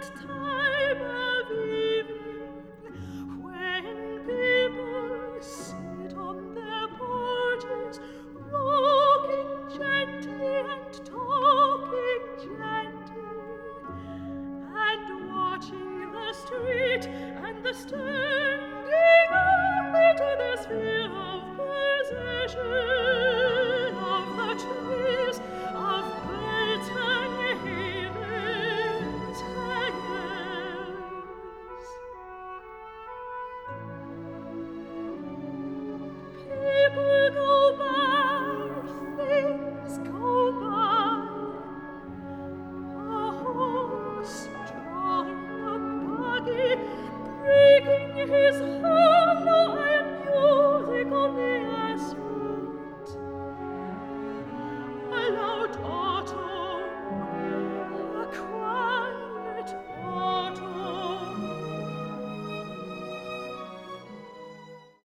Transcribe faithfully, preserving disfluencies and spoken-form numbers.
at time of evening, when people sit on their porches, rocking gently and talking gently, and watching the street and the standing up into the sphere of possession.